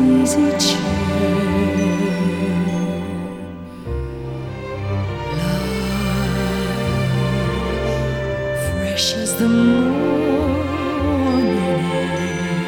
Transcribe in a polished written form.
easy chair. Love, fresh as the morning air.